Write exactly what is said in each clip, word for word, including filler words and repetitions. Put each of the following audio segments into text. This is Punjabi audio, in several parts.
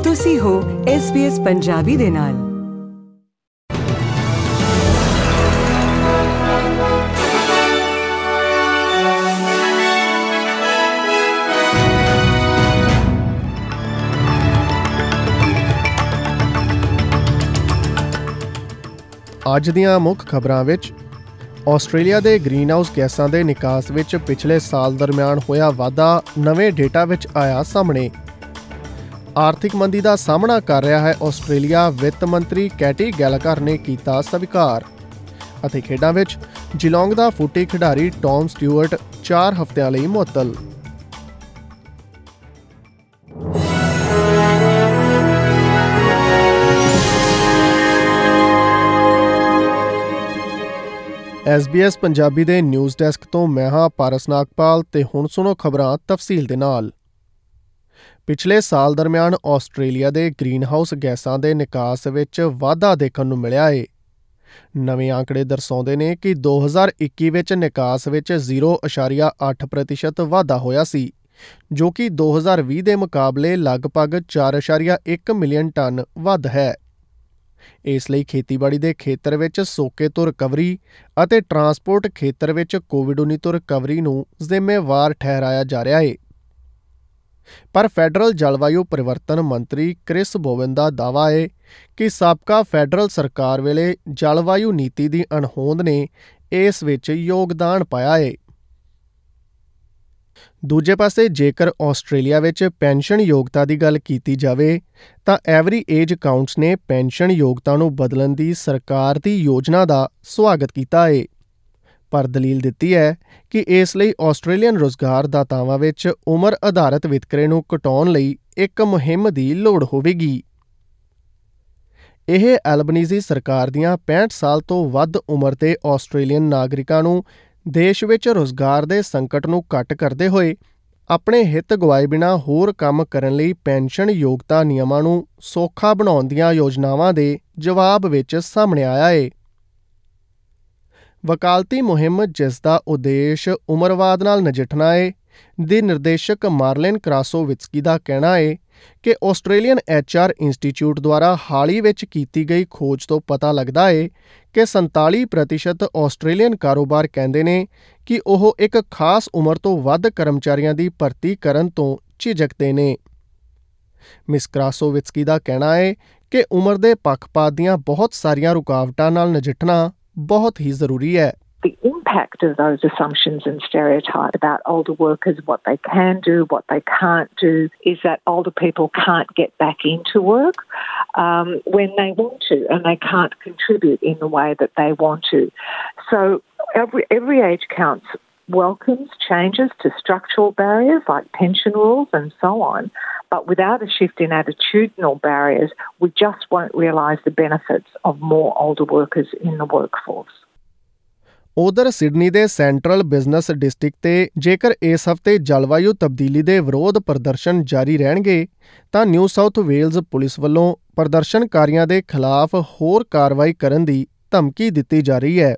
ਤੁਸੀਂ ਹੋ ਐਸ ਬੀ ਐਸ ਪੰਜਾਬੀ ਦੇ ਨਾਲ। ਅੱਜ ਦੀਆਂ ਮੁੱਖ ਖਬਰਾਂ ਵਿੱਚ ਆਸਟ੍ਰੇਲੀਆ ਦੇ ਗ੍ਰੀਨ ਹਾਊਸ ਗੈਸਾਂ ਦੇ ਨਿਕਾਸ ਵਿੱਚ ਪਿਛਲੇ ਸਾਲ ਦਰਮਿਆਨ ਹੋਇਆ ਵਾਧਾ ਨਵੇਂ ਡੇਟਾ ਵਿੱਚ ਆਇਆ ਸਾਹਮਣੇ। ਆਰਥਿਕ ਮੰਦੀ ਦਾ ਸਾਹਮਣਾ ਕਰ ਰਿਹਾ ਹੈ ਆਸਟ੍ਰੇਲੀਆ, ਵਿੱਤ ਮੰਤਰੀ ਕੈਟੀ ਗੈਲਾਘਰ ਨੇ ਕੀਤਾ ਸਵੀਕਾਰ। ਅਤੇ ਖੇਡਾਂ ਵਿੱਚ ਜਿਲੋਂਗ ਦਾ ਫੁੱਟੀ ਖਿਡਾਰੀ ਟੌਮ ਸਟਿਊਅਰਟ ਚਾਰ ਹਫ਼ਤਿਆਂ ਲਈ ਮੁਅੱਤਲ। ਐਸ ਬੀ ਐਸ ਪੰਜਾਬੀ ਦੇ ਨਿਊਜ਼ ਡੈਸਕ ਤੋਂ ਮੈਂ ਹਾਂ ਪਾਰਸ ਨਾਗਪਾਲ ਤੇ ਹੁਣ ਸੁਣੋ ਖਬਰਾਂ ਤਫਸੀਲ ਦੇ ਨਾਲ। ਪਿਛਲੇ ਸਾਲ ਦਰਮਿਆਨ ਆਸਟ੍ਰੇਲੀਆ ਦੇ ਗ੍ਰੀਨ ਹਾਊਸ ਗੈਸਾਂ ਦੇ ਨਿਕਾਸ ਵਿੱਚ ਵਾਧਾ ਦੇਖਣ ਨੂੰ ਮਿਲਿਆ ਏ। ਨਵੇਂ ਆંકੜੇ ਦਰਸਾਉਂਦੇ ਨੇ ਕਿ ਦੋ ਹਜ਼ਾਰ ਇੱਕੀ ਵਿੱਚ ਨਿਕਾਸ ਵਿੱਚ ਜ਼ੀਰੋ ਅਸ਼ਾਰੀਆ ਅੱਠ ਪ੍ਰਤੀਸ਼ਤ ਵਾਧਾ ਹੋਇਆ ਸੀ, ਜੋ ਕਿ ਦੋ ਹਜ਼ਾਰ ਵੀਹ ਦੇ ਮੁਕਾਬਲੇ ਲਗਭਗ ਚਾਰ ਅਸ਼ਾਰੀਆ ਇੱਕ ਮਿਲੀਅਨ ਟਨ ਵੱਧ ਹੈ। ਇਸ ਲਈ ਖੇਤੀਬਾੜੀ ਦੇ ਖੇਤਰ ਵਿੱਚ ਸੋਕੇ ਤੋਂ ਰਿਕਵਰੀ ਅਤੇ ਟਰਾਂਸਪੋਰਟ ਖੇਤਰ ਵਿੱਚ ਕੋਵਿਡ ਉੱਨੀ ਤੋਂ ਰਿਕਵਰੀ ਨੂੰ ਜ਼ਿੰਮੇਵਾਰ ਠਹਿਰਾਇਆ ਜਾ ਰਿਹਾ ਹੈ। ਪਰ ਫੈਡਰਲ ਜਲਵਾਯੂ ਪਰਿਵਰਤਨ ਮੰਤਰੀ ਕ੍ਰਿਸ ਬੋਵਨ ਦਾ ਦਾਅਵਾ ਹੈ ਕਿ ਸਾਬਕਾ ਫੈਡਰਲ ਸਰਕਾਰ ਵੇਲੇ ਜਲਵਾਯੂ ਨੀਤੀ ਦੀ ਅਣਹੋਂਦ ਨੇ ਇਸ ਵਿੱਚ ਯੋਗਦਾਨ ਪਾਇਆ ਹੈ। ਦੂਜੇ ਪਾਸੇ ਜੇਕਰ ਆਸਟ੍ਰੇਲੀਆ ਵਿੱਚ ਪੈਨਸ਼ਨ ਯੋਗਤਾ ਦੀ ਗੱਲ ਕੀਤੀ ਜਾਵੇ ਤਾਂ ਐਵਰੀ ਏਜ ਕਾਊਂਟਸ ਨੇ ਪੈਨਸ਼ਨ ਯੋਗਤਾ ਨੂੰ ਬਦਲਣ ਦੀ ਸਰਕਾਰ ਦੀ ਯੋਜਨਾ ਦਾ ਸਵਾਗਤ ਕੀਤਾ ਹੈ, ਪਰ ਦਲੀਲ ਦਿੱਤੀ ਹੈ ਕਿ ਇਸ ਲਈ ਆਸਟ੍ਰੇਲੀਅਨ ਰੁਜ਼ਗਾਰ ਦਾਤਾਵਾਂ ਵਿੱਚ ਉਮਰ ਆਧਾਰਿਤ ਵਿਤਕਰੇ ਨੂੰ ਘਟਾਉਣ ਲਈ ਇੱਕ ਮੁਹਿੰਮ ਦੀ ਲੋੜ ਹੋਵੇਗੀ। ਇਹ ਐਲਬਨੀਜ਼ੀ ਸਰਕਾਰ ਦੀਆਂ ਪੈਂਹਠ ਸਾਲ ਤੋਂ ਵੱਧ ਉਮਰ ਦੇ ਆਸਟ੍ਰੇਲੀਅਨ ਨਾਗਰਿਕਾਂ ਨੂੰ ਦੇਸ਼ ਵਿੱਚ ਰੁਜ਼ਗਾਰ ਦੇ ਸੰਕਟ ਨੂੰ ਘੱਟ ਕਰਦੇ ਹੋਏ ਆਪਣੇ ਹਿੱਤ ਗਵਾਏ ਬਿਨਾਂ ਹੋਰ ਕੰਮ ਕਰਨ ਲਈ ਪੈਨਸ਼ਨ ਯੋਗਤਾ ਨਿਯਮਾਂ ਨੂੰ ਸੌਖਾ ਬਣਾਉਣ ਦੀਆਂ ਯੋਜਨਾਵਾਂ ਦੇ ਜਵਾਬ ਵਿੱਚ ਸਾਹਮਣੇ ਆਇਆ ਹੈ। ਵਕਾਲਤੀ ਮੁਹਿੰਮ, ਜਿਸ ਦਾ ਉਦੇਸ਼ ਉਮਰਵਾਦ ਨਾਲ ਨਜਿੱਠਣਾ ਹੈ, ਦੀ ਨਿਰਦੇਸ਼ਕ ਮਾਰਲਿਨ ਕਰਾਸੋਵਿਤਸਕੀ ਦਾ ਕਹਿਣਾ ਹੈ ਕਿ ਆਸਟ੍ਰੇਲੀਅਨ ਐਚ ਆਰ ਇੰਸਟੀਚਿਊਟ ਦੁਆਰਾ ਹਾਲ ਹੀ ਵਿੱਚ ਕੀਤੀ ਗਈ ਖੋਜ ਤੋਂ ਪਤਾ ਲੱਗਦਾ ਹੈ ਕਿ ਸੰਤਾਲੀ ਪ੍ਰਤੀਸ਼ਤ ਆਸਟ੍ਰੇਲੀਅਨ ਕਾਰੋਬਾਰ ਕਹਿੰਦੇ ਨੇ ਕਿ ਉਹ ਇੱਕ ਖਾਸ ਉਮਰ ਤੋਂ ਵੱਧ ਕਰਮਚਾਰੀਆਂ ਦੀ ਭਰਤੀ ਕਰਨ ਤੋਂ ਝਿਜਕਦੇ ਨੇ। ਮਿਸ ਕਰਾਸੋਵਿਤਸਕੀ ਦਾ ਕਹਿਣਾ ਹੈ ਕਿ ਉਮਰ ਦੇ ਪੱਖਪਾਤ ਦੀਆਂ ਬਹੁਤ ਸਾਰੀਆਂ ਰੁਕਾਵਟਾਂ ਨਾਲ ਨਜਿੱਠਣਾ ਬਹੁਤ ਹੀ ਜ਼ਰੂਰੀ ਹੈ। The impact of those assumptions and stereotypes about older workers, what they can do, what they can't do, is that older people can't get back into work um, when they want to, and they can't contribute in the way that they want to. So every, every age counts welcomes changes to structural barriers like pension rules and so on, but without a shift in attitudinal barriers, we just won't realise the benefits of more older workers in the workforce. ਉਧਰ ਸਿਡਨੀ ਦੇ ਸੈਂਟਰਲ ਬਿਜ਼ਨਸ ਡਿਸਟ੍ਰਿਕਟ ਤੇ ਜੇਕਰ ਇਸ ਹਫ਼ਤੇ ਜਲਵਾਯੂ ਤਬਦੀਲੀ ਦੇ ਵਿਰੋਧ ਪ੍ਰਦਰਸ਼ਨ ਜਾਰੀ ਰਹਿਣਗੇ ਤਾਂ ਨਿਊ ਸਾਊਥ ਵੇਲਜ਼ ਪੁਲਿਸ ਵੱਲੋਂ ਪ੍ਰਦਰਸ਼ਨਕਾਰੀਆਂ ਦੇ ਖਿਲਾਫ ਹੋਰ ਕਾਰਵਾਈ ਕਰਨ ਦੀ ਧਮਕੀ ਦਿੱਤੀ ਜਾ ਰਹੀ ਹੈ।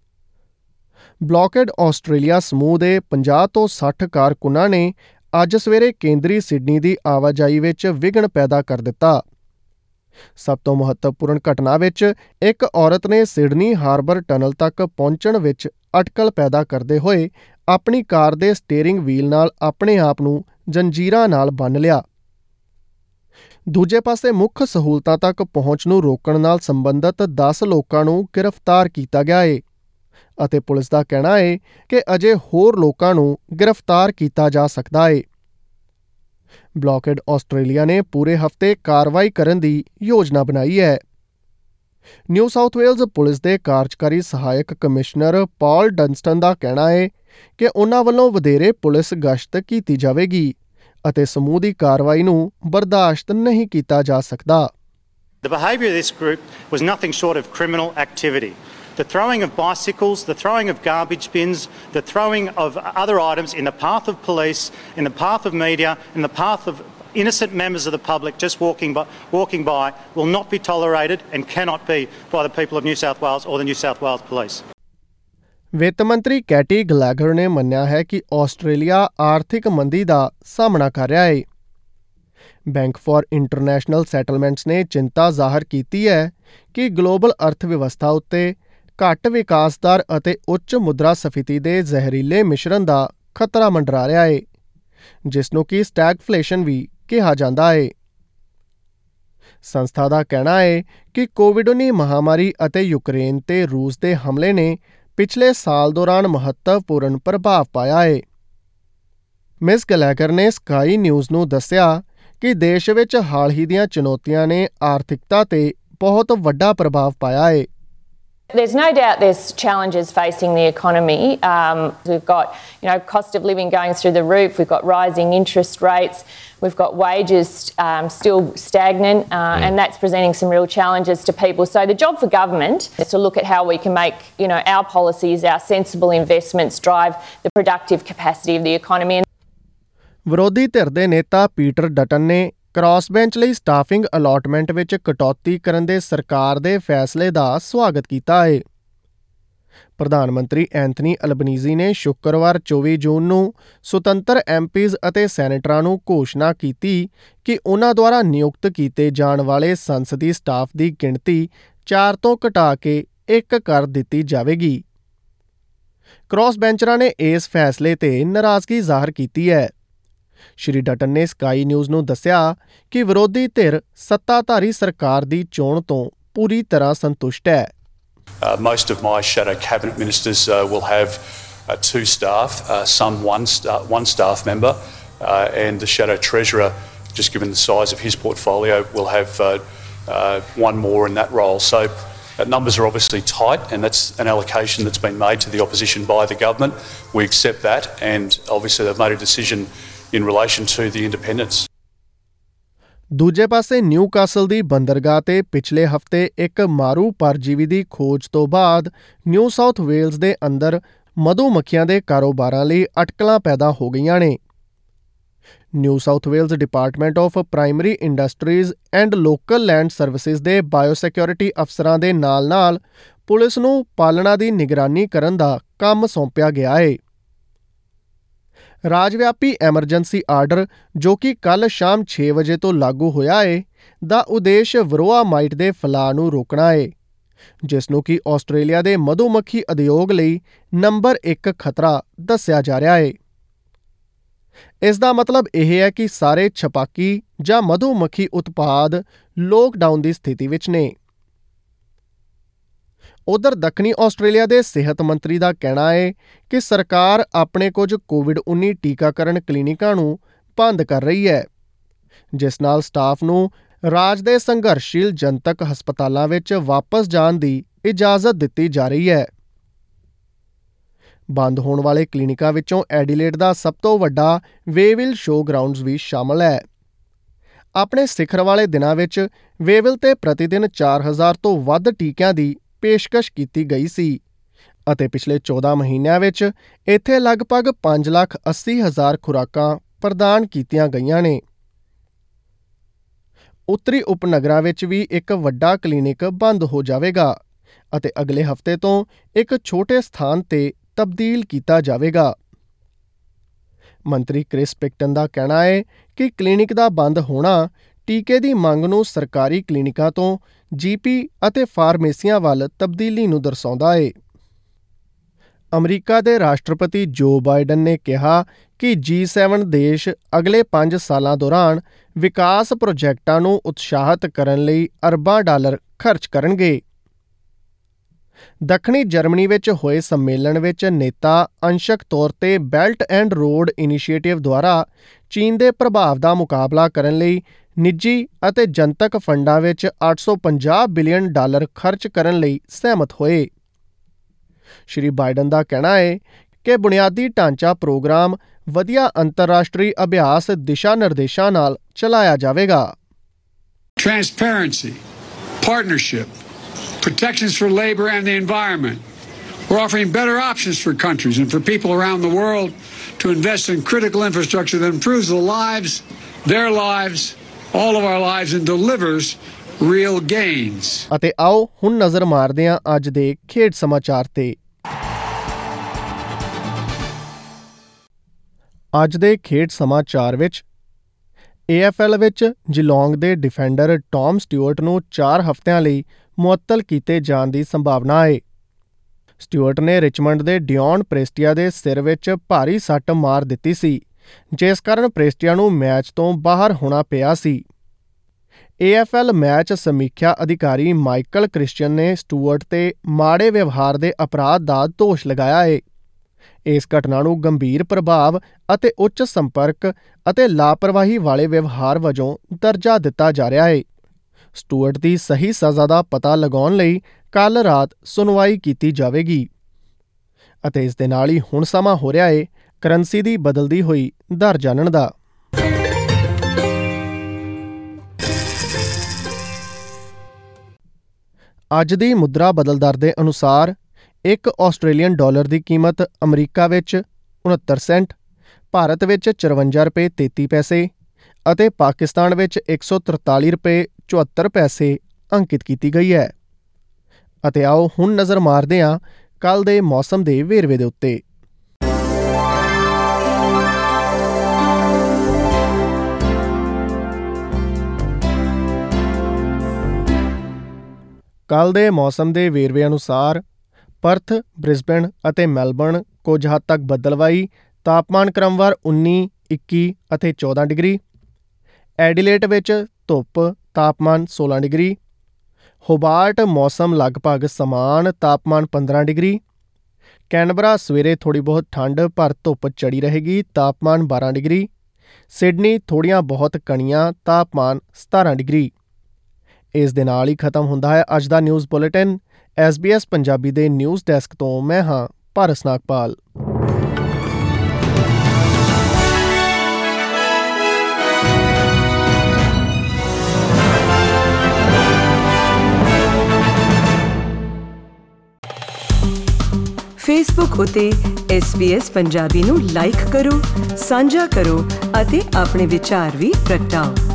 ਬਲੌਕੇਡ ਆਸਟ੍ਰੇਲੀਆ ਸਮੂਹ ਦੇ ਪੰਜਾਹ ਤੋਂ ਸੱਠ ਕਾਰਕੁਨਾਂ ਨੇ ਅੱਜ ਸਵੇਰੇ ਕੇਂਦਰੀ ਸਿਡਨੀ ਦੀ ਆਵਾਜਾਈ ਵਿੱਚ ਵਿਘਨ ਪੈਦਾ ਕਰ ਦਿੱਤਾ। ਸਭ ਤੋਂ ਮਹੱਤਵਪੂਰਨ ਘਟਨਾ ਵਿੱਚ ਇੱਕ ਔਰਤ ਨੇ ਸਿਡਨੀ ਹਾਰਬਰ ਟਨਲ ਤੱਕ ਪਹੁੰਚਣ ਵਿੱਚ ਅਟਕਲ ਪੈਦਾ ਕਰਦੇ ਹੋਏ ਆਪਣੀ ਕਾਰ ਦੇ ਸਟੀਅਰਿੰਗ ਵੀਲ ਨਾਲ ਆਪਣੇ ਆਪ ਨੂੰ ਜੰਜੀਰਾਂ ਨਾਲ ਬੰਨ੍ਹ ਲਿਆ। ਦੂਜੇ ਪਾਸੇ ਮੁੱਖ ਸਹੂਲਤਾਂ ਤੱਕ ਪਹੁੰਚ ਨੂੰ ਰੋਕਣ ਨਾਲ ਸੰਬੰਧਿਤ ਦਸ ਲੋਕਾਂ ਨੂੰ ਗ੍ਰਿਫਤਾਰ ਕੀਤਾ ਗਿਆ ਹੈ ਅਤੇ ਪੁਲਿਸ ਦਾ ਕਹਿਣਾ ਹੈ ਕਿ ਅਜੇ ਹੋਰ ਲੋਕਾਂ ਨੂੰ ਗ੍ਰਿਫਤਾਰ ਕੀਤਾ ਜਾ ਸਕਦਾ ਹੈ। ਬਲੌਕੇਡ ਆਸਟ੍ਰੇਲੀਆ ਨੇ ਪੂਰੇ ਹਫ਼ਤੇ ਕਾਰਵਾਈ ਕਰਨ ਦੀ ਯੋਜਨਾ ਬਣਾਈ ਹੈ। ਨਿਊ ਸਾਊਥ ਵੇਲਜ਼ ਪੁਲਿਸ ਦੇ ਕਾਰਜਕਾਰੀ ਸਹਾਇਕ ਕਮਿਸ਼ਨਰ ਪਾਲ ਡਨਸਟਨ ਦਾ ਕਹਿਣਾ ਹੈ ਕਿ ਉਨ੍ਹਾਂ ਵੱਲੋਂ ਵਧੇਰੇ ਪੁਲਿਸ ਗਸ਼ਤ ਕੀਤੀ ਜਾਵੇਗੀ ਅਤੇ ਸਮੂਹ ਦੀ ਕਾਰਵਾਈ ਨੂੰ ਬਰਦਾਸ਼ਤ ਨਹੀਂ ਕੀਤਾ ਜਾ ਸਕਦਾ। The behaviour of this group was nothing short of criminal activity. The throwing of bicycles, the throwing of garbage bins, the throwing of other items in the path of police, in the path of media, in the path of innocent members of the public just walking by, walking by will not be tolerated and cannot be by the people of New South Wales or the New South Wales Police. ਵਿੱਤ ਮੰਤਰੀ ਕੈਟੀ ਗਲੈਗਰ ਨੇ ਮੰਨਿਆ ਹੈ ਕਿ ਆਸਟ੍ਰੇਲੀਆ ਆਰਥਿਕ ਮੰਦੀ ਦਾ ਸਾਹਮਣਾ ਕਰ ਰਿਹਾ ਹੈ। ਬੈਂਕ ਫਾਰ ਇੰਟਰਨੈਸ਼ਨਲ ਸੈਟਲਮੈਂਟਸ ਨੇ ਚਿੰਤਾ ਜ਼ਾਹਰ ਕੀਤੀ ਹੈ ਕਿ ਗਲੋਬਲ ਅਰਥ ਵਿਵਸਥਾ ਉੱਤੇ ਘੱਟ ਵਿਕਾਸ ਦਰ ਅਤੇ ਉੱਚ ਮੁਦਰਾ ਸਫੀਤੀ ਦੇ ਜ਼ਹਿਰੀਲੇ ਮਿਸ਼ਰਣ ਦਾ ਖਤਰਾ ਮੰਡਰਾ ਰਿਹਾ ਹੈ, ਜਿਸ ਨੂੰ ਕਿ ਸਟੈਗਫਲੇਸ਼ਨ ਵੀ ਕਿਹਾ ਜਾਂਦਾ ਹੈ। ਸੰਸਥਾ ਦਾ ਕਹਿਣਾ ਹੈ ਕਿ ਕੋਵਿਡ ਉੱਨੀ ਮਹਾਮਾਰੀ ਅਤੇ ਯੂਕਰੇਨ ਤੇ ਰੂਸ ਦੇ ਹਮਲੇ ਨੇ ਪਿਛਲੇ ਸਾਲ ਦੌਰਾਨ ਮਹੱਤਵਪੂਰਨ ਪ੍ਰਭਾਵ ਪਾਇਆ ਹੈ। ਮਿਸ ਗਲੈਗਰ ਨੇ ਸਕਾਈ ਨਿਊਜ਼ ਨੂੰ ਦੱਸਿਆ ਕਿ ਦੇਸ਼ ਵਿੱਚ ਹਾਲ ਹੀ ਦੀਆਂ ਚੁਣੌਤੀਆਂ ਨੇ ਆਰਥਿਕਤਾ ਤੇ ਬਹੁਤ ਵੱਡਾ ਪ੍ਰਭਾਵ ਪਾਇਆ ਹੈ। There's no doubt there's challenges facing the economy. Um, we've got, you know, cost of living going through the roof. We've got rising interest rates. We've got wages um, still stagnant, uh, mm. and that's presenting some real challenges to people. So the job for government is to look at how we can make, you know, our policies, our sensible investments drive the productive capacity of the economy. ਵਿਰੋਧੀ ਧਿਰ ਦੇ ਨੇਤਾ ਪੀਟਰ ਡਟਨ ਨੇ ਕ੍ਰਾਸ ਬੈਂਚ ਲਈ ਸਟਾਫਿੰਗ ਅਲਾਟਮੈਂਟ ਵਿੱਚ ਕਟੌਤੀ ਕਰਨ ਦੇ ਸਰਕਾਰ ਦੇ ਫੈਸਲੇ ਦਾ ਸਵਾਗਤ ਕੀਤਾ ਹੈ। ਪ੍ਰਧਾਨ ਮੰਤਰੀ ਐਂਥਨੀ ਅਲਬਨੀਜ਼ੀ ਨੇ ਸ਼ੁੱਕਰਵਾਰ ਚੌਵੀ ਜੂਨ ਨੂੰ ਸੁਤੰਤਰ ਐਮਪੀਜ਼ ਅਤੇ ਸੈਨੇਟਰਾਂ ਨੂੰ ਘੋਸ਼ਣਾ ਕੀਤੀ ਕਿ ਉਨ੍ਹਾਂ ਦੁਆਰਾ ਨਿਯੁਕਤ ਕੀਤੇ ਜਾਣ ਵਾਲੇ ਸੰਸਦੀ ਸਟਾਫ ਦੀ ਗਿਣਤੀ ਚਾਰ ਤੋਂ ਘਟਾ ਕੇ ਇੱਕ ਕਰ ਦਿੱਤੀ ਜਾਵੇਗੀ। ਕ੍ਰਾਸ ਬੈਂਚਰਾਂ ਨੇ ਇਸ ਫੈਸਲੇ ਤੇ ਨਾਰਾਜ਼ਗੀ ਜ਼ਾਹਰ ਕੀਤੀ ਹੈ। ਸ਼੍ਰੀ ਡਟਨ ਨੇ ਸਕਾਈ ਨਿਊਜ਼ ਨੂੰ ਦੱਸਿਆ ਕਿ ਵਿਰੋਧੀ ਧਿਰ ਸੱਤਾਧਾਰੀ ਸਰਕਾਰ ਦੀ ਚੋਣ ਤੋਂ ਪੂਰੀ ਤਰ੍ਹਾਂ ਸੰਤੁਸ਼ਟ ਹੈ। Uh, most of my shadow cabinet ministers uh, will have uh, two staff, uh, some one, sta- one staff member, uh, and the shadow treasurer, just given the size of his portfolio, will have uh, uh, one more in that role. So uh, numbers are obviously tight, and that's an allocation that's been made to the opposition by the government. We accept that, and obviously they've made a decision in relation to the independents. ਦੂਜੇ ਪਾਸੇ ਨਿਊਕਾਸਲ ਦੀ ਬੰਦਰਗਾਹ ਤੇ ਪਿਛਲੇ ਹਫ਼ਤੇ ਇੱਕ ਮਾਰੂ ਪਰਜੀਵੀ ਦੀ ਖੋਜ ਤੋਂ ਬਾਅਦ ਨਿਊ ਸਾਊਥ ਵੇਲਜ਼ ਦੇ ਅੰਦਰ ਮਧੂ ਮੱਖੀਆਂ ਦੇ ਕਾਰੋਬਾਰਾਂ ਲਈ ਅਟਕਲਾਂ ਪੈਦਾ ਹੋ ਗਈਆਂ ਨੇ। New South Wales Department of Primary Industries and Local Land Services ਦੇ ਬਾਇਓਸਿਕਿਉਰਿਟੀ ਅਫਸਰਾਂ ਦੇ ਨਾਲ-ਨਾਲ ਪੁਲਿਸ ਨੂੰ ਪਾਲਣਾ ਦੀ ਨਿਗਰਾਨੀ ਕਰਨ ਦਾ ਕੰਮ ਸੌਂਪਿਆ ਗਿਆ ਹੈ। ਰਾਜਵਿਆਪੀ ਐਮਰਜੈਂਸੀ ਆਰਡਰ, ਜੋ ਕਿ ਕੱਲ੍ਹ ਸ਼ਾਮ ਛੇ ਵਜੇ ਤੋਂ ਲਾਗੂ ਹੋਇਆ ਹੈ, ਦਾ ਉਦੇਸ਼ ਵਰੋਆ ਮਾਈਟ ਦੇ ਫੈਲਾਅ ਨੂੰ ਰੋਕਣਾ ਹੈ, ਜਿਸ ਨੂੰ ਕਿ ਆਸਟ੍ਰੇਲੀਆ ਦੇ ਮਧੂ ਮੱਖੀ ਉਦਯੋਗ ਲਈ ਨੰਬਰ ਇੱਕ ਖਤਰਾ ਦੱਸਿਆ ਜਾ ਰਿਹਾ ਹੈ। ਇਸ ਦਾ ਮਤਲਬ ਇਹ ਹੈ ਕਿ ਸਾਰੇ ਛਪਾਕੀ ਜਾਂ ਮਧੂ ਮੱਖੀ ਉਤਪਾਦ ਲੋਕਡਾਊਨ ਦੀ ਸਥਿਤੀ ਵਿੱਚ ਨੇ। ਉਧਰ ਦੱਖਣੀ ਆਸਟ੍ਰੇਲੀਆ ਦੇ ਸਿਹਤ ਮੰਤਰੀ ਦਾ ਕਹਿਣਾ ਹੈ ਕਿ ਸਰਕਾਰ ਆਪਣੇ ਕੁਝ ਕੋਵਿਡ ਉੱਨੀ ਟੀਕਾਕਰਨ ਕਲੀਨਿਕਾਂ ਨੂੰ ਬੰਦ ਕਰ ਰਹੀ ਹੈ, ਜਿਸ ਨਾਲ ਸਟਾਫ ਨੂੰ ਰਾਜ ਦੇ ਸੰਘਰਸ਼ਸ਼ੀਲ ਜਨਤਕ ਹਸਪਤਾਲਾਂ ਵਿੱਚ ਵਾਪਸ ਜਾਣ ਦੀ ਇਜਾਜ਼ਤ ਦਿੱਤੀ ਜਾ ਰਹੀ ਹੈ। ਬੰਦ ਹੋਣ ਵਾਲੇ ਕਲੀਨਿਕਾਂ ਵਿੱਚੋਂ ਐਡੀਲੇਡ ਦਾ ਸਭ ਤੋਂ ਵੱਡਾ ਵੇਵਿਲ ਸ਼ੋਅ ਗਰਾਊਂਡਸ ਵੀ ਸ਼ਾਮਲ ਹੈ। ਆਪਣੇ ਸਿਖਰ ਵਾਲੇ ਦਿਨਾਂ ਵਿੱਚ ਵੇਵਿਲ ਤੇ ਪ੍ਰਤੀ ਦਿਨ ਚਾਰ ਹਜ਼ਾਰ ਤੋਂ ਵੱਧ ਟੀਕਿਆਂ ਦੀ ਪੇਸ਼ਕਸ਼ ਕੀਤੀ ਗਈ ਸੀ ਅਤੇ ਪਿਛਲੇ ਚੌਦਾਂ ਮਹੀਨਿਆਂ ਵਿੱਚ ਇੱਥੇ ਲਗਭਗ ਪੰਜ ਲੱਖ ਅੱਸੀ ਹਜ਼ਾਰ ਖੁਰਾਕਾਂ ਪ੍ਰਦਾਨ ਕੀਤੀਆਂ ਗਈਆਂ ਨੇ। ਉੱਤਰੀ ਉਪਨਗਰਾਂ ਵਿੱਚ ਵੀ ਇੱਕ ਵੱਡਾ ਕਲੀਨਿਕ ਬੰਦ ਹੋ ਜਾਵੇਗਾ ਅਤੇ ਅਗਲੇ ਹਫ਼ਤੇ ਤੋਂ ਇੱਕ ਛੋਟੇ ਸਥਾਨ ਤੇ ਤਬਦੀਲ ਕੀਤਾ ਜਾਵੇਗਾ। ਮੰਤਰੀ ਕ੍ਰਿਸ ਪਿਕਟਨ ਦਾ ਕਹਿਣਾ ਹੈ ਕਿ ਕਲੀਨਿਕ ਦਾ ਬੰਦ ਹੋਣਾ ਟੀਕੇ ਦੀ ਮੰਗ ਨੂੰ ਸਰਕਾਰੀ ਕਲੀਨਿਕਾਂ ਤੋਂ ਜੀਪੀ ਅਤੇ ਫਾਰਮੇਸੀਆਂ ਵੱਲ ਤਬਦੀਲੀ ਨੂੰ ਦਰਸਾਉਂਦਾ ਹੈ। ਅਮਰੀਕਾ ਦੇ ਰਾਸ਼ਟਰਪਤੀ ਜੋ ਬਾਈਡਨ ਨੇ ਕਿਹਾ ਕਿ ਜੀ ਸੈਵਨ ਦੇਸ਼ ਅਗਲੇ ਪੰਜ ਸਾਲਾਂ ਦੌਰਾਨ ਵਿਕਾਸ ਪ੍ਰੋਜੈਕਟਾਂ ਨੂੰ ਉਤਸ਼ਾਹਿਤ ਕਰਨ ਲਈ ਅਰਬਾਂ ਡਾਲਰ ਖਰਚ ਕਰਨਗੇ। ਦੱਖਣੀ ਜਰਮਨੀ ਵਿੱਚ ਹੋਏ ਸੰਮੇਲਨ ਵਿੱਚ ਨੇਤਾ ਅੰਸ਼ਕ ਤੌਰ ਤੇ ਬੈਲਟ ਐਂਡ ਰੋਡ ਇਨੀਸ਼ੀਏਟਿਵ ਦੁਆਰਾ ਚੀਨ ਦੇ ਪ੍ਰਭਾਵ ਦਾ ਮੁਕਾਬਲਾ ਕਰਨ ਲਈ ਨਿੱਜੀ ਅਤੇ ਜਨਤਕ ਫੰਡਾਂ ਵਿੱਚ ਅੱਠ ਸੌ ਪੰਜਾਹ ਬਿਲੀਅਨ ਡਾਲਰ ਖਰਚ ਕਰਨ ਲਈ ਸਹਿਮਤ ਹੋਏ। ਸ਼੍ਰੀ ਬਾਈਡਨ ਦਾ ਕਹਿਣਾ ਹੈ ਕਿ ਬੁਨਿਆਦੀ ਢਾਂਚਾ ਪ੍ਰੋਗਰਾਮ ਵਧੀਆ ਅੰਤਰਰਾਸ਼ਟਰੀ ਅਭਿਆਸ ਦਿਸ਼ਾ ਨਿਰਦੇਸ਼ਾਂ ਨਾਲ ਚਲਾਇਆ ਜਾਵੇਗਾ। Transparency, partnership, protections for labor and the environment. We're offering better options for countries and for people around the world to invest in critical infrastructure that improves the lives, their lives, all of our lives, and delivers real gains. ਅਤੇ ਆਓ ਹੁਣ ਨਜ਼ਰ ਮਾਰਦੇ ਹਾਂ ਅੱਜ ਦੇ ਖੇਡ ਸਮਾਚਾਰ ਤੇ। ਅੱਜ ਦੇ ਖੇਡ ਸਮਾਚਾਰ ਵਿੱਚ ਏ ਐਫ ਐਲ ਵਿੱਚ ਜਿਲੌਂਗ ਦੇ ਡਿਫੈਂਡਰ ਟੌਮ ਸਟਿਊਅਰਟ ਨੂੰ ਚਾਰ ਹਫ਼ਤਿਆਂ ਲਈ ਮੁਅੱਤਲ ਕੀਤੇ ਜਾਣ ਦੀ ਸੰਭਾਵਨਾ ਹੈ। ਸਟਿਊਅਰਟ ਨੇ ਰਿਚਮੰਡ ਦੇ ਡਿਓਨ ਪ੍ਰੇਸਟੀਆ ਦੇ ਸਿਰ ਵਿੱਚ ਭਾਰੀ ਸੱਟ ਮਾਰ ਦਿੱਤੀ ਸੀ, ਜਿਸ ਕਾਰਨ ਪ੍ਰੇਸਟੀਆ ਨੂੰ ਮੈਚ ਤੋਂ ਬਾਹਰ ਹੋਣਾ ਪਿਆ ਸੀ। ਏ ਐਫ ਐਲ ਮੈਚ ਸਮੀਖਿਆ ਅਧਿਕਾਰੀ ਮਾਈਕਲ ਕ੍ਰਿਸਚੀਅਨ ਨੇ ਸਟੂਅਰਟ ਤੇ ਮਾੜੇ ਵਿਵਹਾਰ ਦੇ ਅਪਰਾਧ ਦਾ ਦੋਸ਼ ਲਗਾਇਆ ਹੈ। ਇਸ ਘਟਨਾ ਨੂੰ ਗੰਭੀਰ ਪ੍ਰਭਾਵ ਅਤੇ ਉੱਚ ਸੰਪਰਕ ਅਤੇ ਲਾਪਰਵਾਹੀ ਵਾਲੇ ਵਿਵਹਾਰ ਵਜੋਂ ਦਰਜਾ ਦਿੱਤਾ ਜਾ ਰਿਹਾ ਹੈ। ਸਟੂਅਰਟ ਦੀ ਸਹੀ ਸਜ਼ਾ ਦਾ ਪਤਾ ਲਗਾਉਣ ਲਈ ਕੱਲ੍ਹ ਰਾਤ ਸੁਣਵਾਈ ਕੀਤੀ ਜਾਵੇਗੀ ਅਤੇ ਇਸ ਦੇ ਨਾਲ ਹੀ ਹੁਣ ਸਮਾਂ ਹੋ ਰਿਹਾ ਹੈ ਕਰੰਸੀ ਦੀ ਬਦਲਦੀ ਹੋਈ ਦਰ ਜਾਣਨ ਦਾ। ਅੱਜ ਦੀ ਮੁਦਰਾ ਬਦਲ ਦਰ ਦੇ ਅਨੁਸਾਰ ਇੱਕ ਆਸਟ੍ਰੇਲੀਅਨ ਡਾਲਰ ਦੀ ਕੀਮਤ ਅਮਰੀਕਾ ਵਿੱਚ ਉਣਹੱਤਰ ਸੈਂਟ, ਭਾਰਤ ਵਿੱਚ ਚੁਰੰਜਾ ਰੁਪਏ ਤੇਤੀ ਪੈਸੇ ਅਤੇ ਪਾਕਿਸਤਾਨ ਵਿੱਚ ਇੱਕ ਸੌ ਤਰਤਾਲੀ ਰੁਪਏ ਚੁਹੱਤਰ ਪੈਸੇ ਅੰਕਿਤ ਕੀਤੀ ਗਈ ਹੈ। ਅਤੇ ਆਓ ਹੁਣ ਨਜ਼ਰ ਮਾਰਦੇ ਹਾਂ ਕੱਲ੍ਹ ਦੇ ਮੌਸਮ ਦੇ ਵੇਰਵੇ ਦੇ ਉੱਤੇ। ਕੱਲ੍ਹ ਦੇ ਮੌਸਮ ਦੇ ਵੇਰਵੇ ਅਨੁਸਾਰ ਪਰਥ, ਬ੍ਰਿਸਬੇਨ ਅਤੇ ਮੈਲਬਰਨ ਕੁਝ ਹੱਦ ਤੱਕ ਬੱਦਲਵਾਈ, ਤਾਪਮਾਨ ਕ੍ਰਮਵਾਰ ਉੱਨੀ, ਇੱਕੀ ਅਤੇ ਚੌਦਾਂ ਡਿਗਰੀ। ਐਡੀਲੇਟ ਵਿੱਚ ਧੁੱਪ, ਤਾਪਮਾਨ ਸੋਲਾਂ ਡਿਗਰੀ। ਹੋਬਾਰਟ ਮੌਸਮ ਲਗਭਗ ਸਮਾਨ, ਤਾਪਮਾਨ ਪੰਦਰਾਂ ਡਿਗਰੀ। ਕੈਨਬਰਾ ਸਵੇਰੇ ਥੋੜ੍ਹੀ ਬਹੁਤ ਠੰਡ ਪਰ ਧੁੱਪ ਚੜੀ ਰਹੇਗੀ, ਤਾਪਮਾਨ ਬਾਰਾਂ ਡਿਗਰੀ। ਸਿਡਨੀ ਥੋੜ੍ਹੀਆਂ ਬਹੁਤ ਕਣੀਆਂ, ਤਾਪਮਾਨ ਸਤਾਰਾਂ ਡਿਗਰੀ। ਇਸ ਦੇ ਨਾਲ ਹੀ ਖਤਮ ਹੁੰਦਾ ਹੈ ਅੱਜ ਦਾ news bulletin. S B S Punjabi ਦੇ ਨਿਊਜ਼ ਡੈਸਕ ਤੋਂ ਮੈਂ ਹਾਂ ਪਾਰਸ ਨਾਗਪਾਲ। ਫੇਸਬੁੱਕ ਉਤੇ ਐਸ ਬੀ ਐਸ ਪੰਜਾਬੀ ਨੂੰ ਲਾਈਕ ਕਰੋ, ਸਾਂਝਾ ਕਰੋ ਅਤੇ ਆਪਣੇ ਵਿਚਾਰ ਵੀ ਪ੍ਰਗਟਾਓ।